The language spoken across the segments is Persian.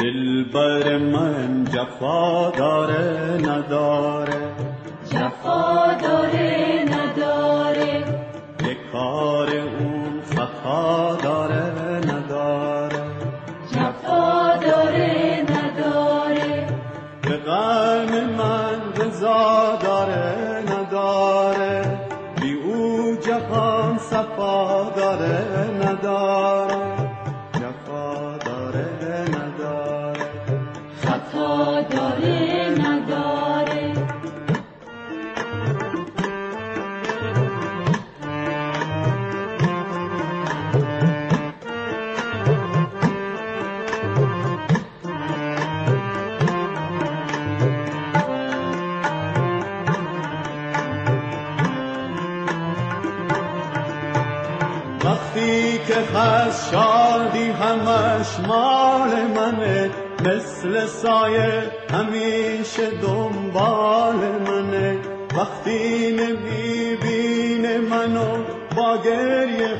دلبر من جفا داره نداره، جفا داره نداره، یک کار اون خطا داره نداره، جفا داره نداره، به غم من رضا داره نداره، بی او جهان صفا داره نداره، جفا داره نداره، خطا داره نداره. وقتی که هست شادی همش مال منه، مثل سایه همیشه دنبال منه، وقتی نمیبینه منو با گریه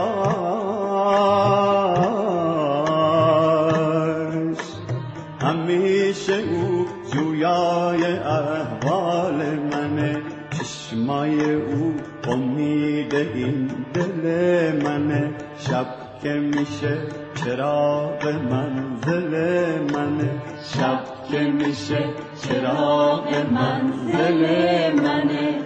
هاش، همیشه او جویای احوال منه، چشمای او امید این دل منه، شب که میشه چراغ منزل منه، شب که میشه چراغ منزل منه.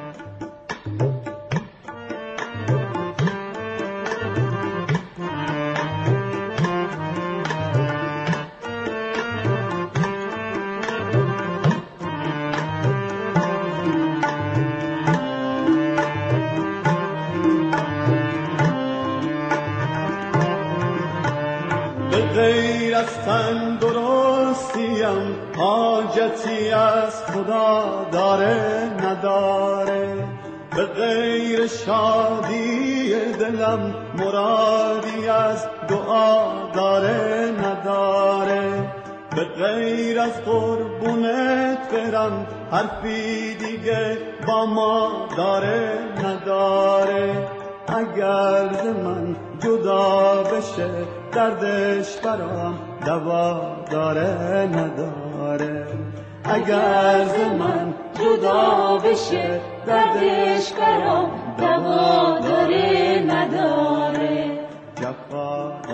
به غیر از تندرستیم حاجتی از خدا داره نداره، به غیر شادی دلم مرادی از دعا داره نداره، به غیر از قربونت برم حرفی دیگه با ما داره نداره، اگر ز من جدا بشه دردش برام دوا داره نداره، اگر ز من جدا بشه دردش برام دوا داره نداره، جفا